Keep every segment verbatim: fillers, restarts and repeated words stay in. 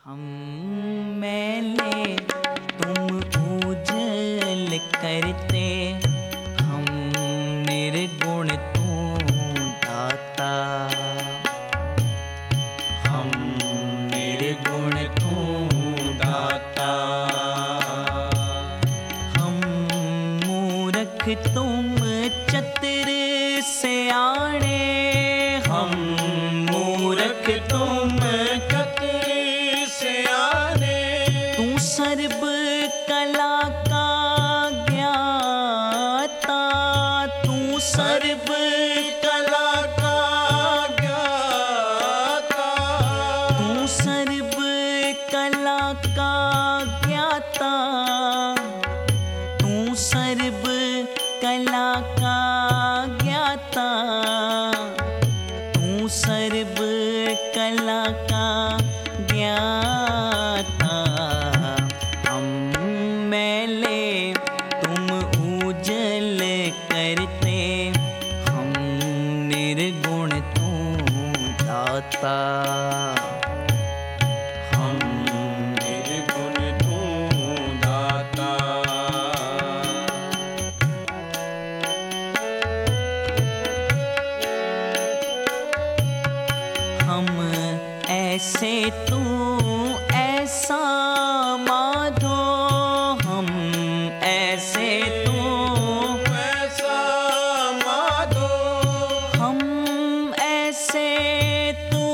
हम मैले तुम उजल करते, हम निर्गुण तू दाता। हम निर्गुण तू दाता। हम मूर्ख तुम चतुर सयाणे, हम मूर्ख तुम चतुर सयाने। तू सर्व कला का ज्ञाता, तू सर्व कला का ज्ञाता। तू सर्व कला का ज्ञाता, तू सर्व कला का ज्ञाता। तू सर्व कला का ज्ञाता। हम मैले तुम उजल करते, हम निर्गुण तू दाता। हम निर्गुण तू दाता। हम ऐसे तू ऐसा माधो, हम ऐसे तू ऐसा माधो। हम ऐसे तू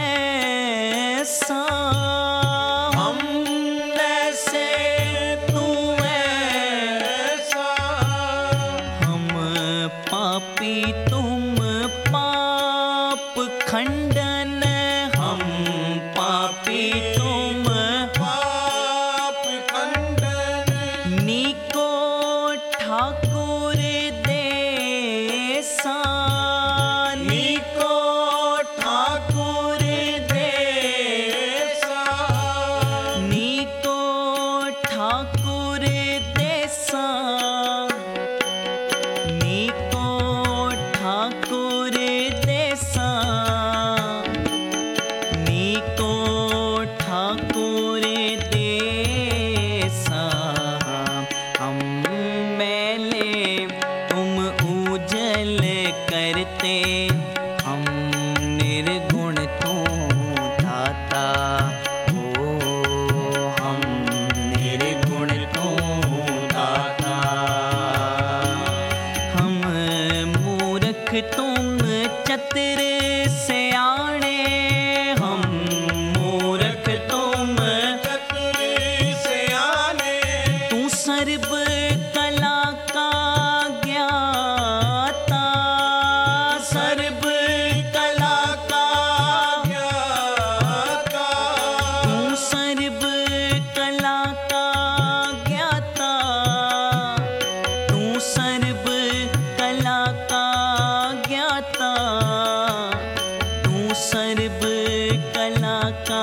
ऐसा, हम ऐसे तू ऐसा। हम पापी तुम पाप खंडन, हम पापी तुम पाप खंडन। नीको ठाकुर देसा, नीको ठाकुर देसा। नीको ठाकुर देसा, नीको ठाकुर देसा। नीको ठाकुर देसा। हम मैले तुम उजल करते, हम निर्गुण तू दाता। ओ हम निर्गुण तू दाता। हम मूर्ख तुम चतुर सयाणे, हम मूर्ख तुम चतुर सयाने। तू सर्व कला का ज्ञाता, सर्व कला का ज्ञाता। तू सर्व कला का ज्ञाता, तू सर्व कला का ज्ञाता। तू सर्व कला का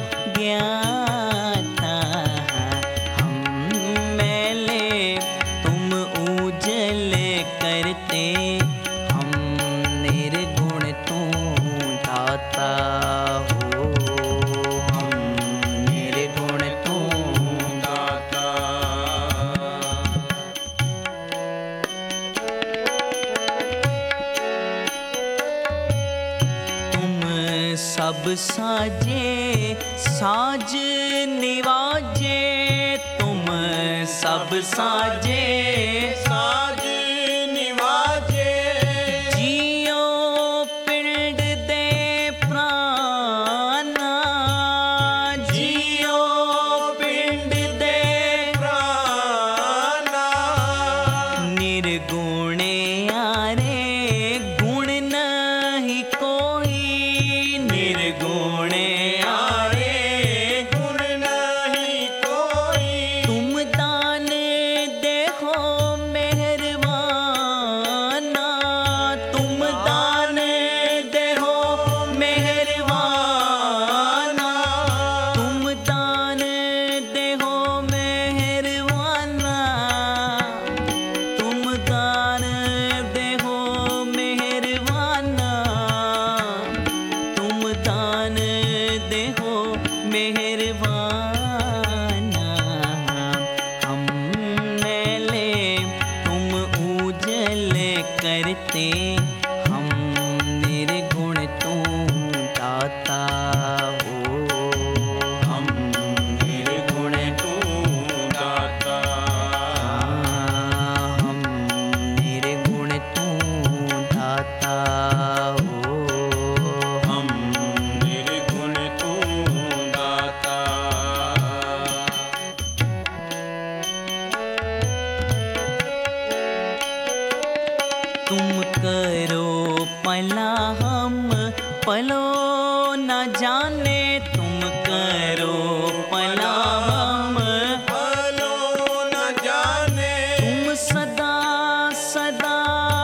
ज्ञाता। हम मैले तुम उजल करते, हम निर्गुण तू दाता। हो हम निर्गुण तू दाता। तुम सब साजे साज निवाजे, तुम सब साजे साज निवाजे। जियो पिंड दे प्राणा, जियो पिंड दे प्राणा। निर्गुणे आरे गुण नहीं कोई, निर्गुणे आरे गुण नहीं कोई। तुम दान देखो मेहर मेहरबाना, हम मैले तुम उजल करते, हम निर्गुण तू दाता हो। हम निर्गुण तू दाता, हम निर्गुण तू दाता हो। हम निर्गुण तू दाता। तुम करो पला हम पलो न जाने, तुम करो पला हम भलो न जाने, तुम सदा सदा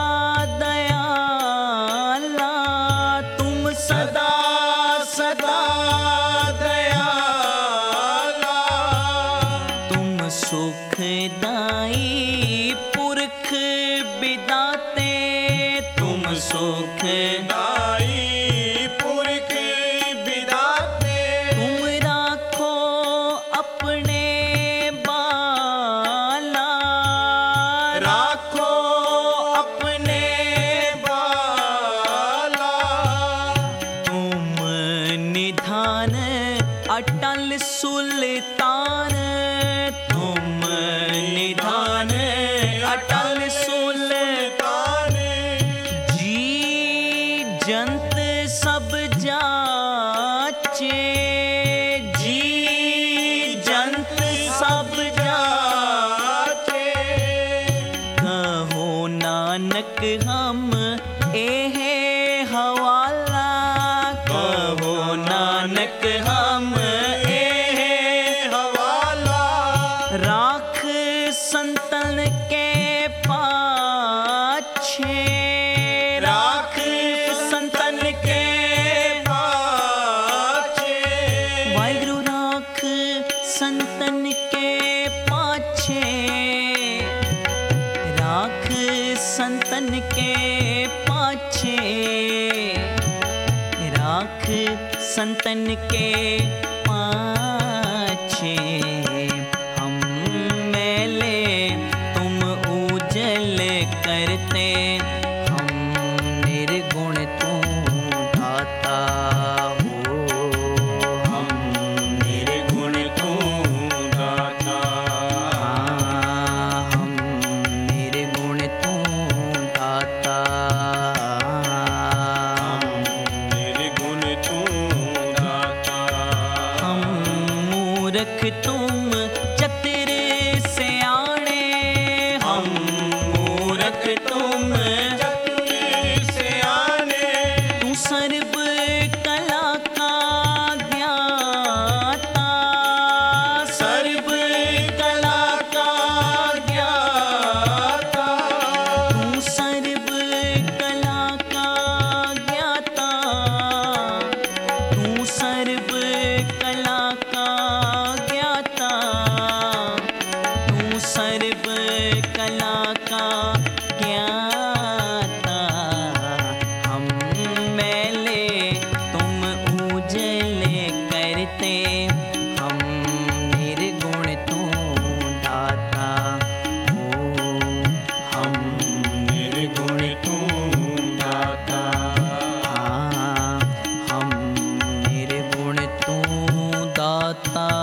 दयाला, तुम सदा सदा दयाला, तुम सुखदाई पुरख बिदाते, तुम सुख दाई पुरख बिदाते, तुम राखो अपने बाला, राखो अपने बाला, तुम निधान अटल सुल्तान, तुम निधान अटल सुल्तान, जी जंत सब जाचे, जी जंत सब जाचे, कहो नानक हम एहे हवाला, कहो नानक हम एहे हवाला, राख संतन के पाछे, राख संतन के पाछे, वाहिगुरु राख संतन के पाछे, राख संतन के पाछे, राख संतन के पाछे, हम मैले तुम उजल करते, हम निर्गुण तू दाता हो। हम निर्गुण तू दाता, हम निर्गुण तू दाता, हम निर्गुण तू दाता, हम मूर्ख तुम चतुर सयाणे, हम मूर्ख तुम चतुर सियाने, तू सर्व कला का ज्ञाता, सर्व कला का ज्ञाता, तू सर्व कला का ज्ञाता, तू सर्व कला का ज्ञाता, तू सर्व कला का ज्ञाता, हम मैले तुम उजल करते, हम निर्गुण तू दाता हो। हम निर्गुण तू दाता, हाँ, हम निर्गुण तू दाता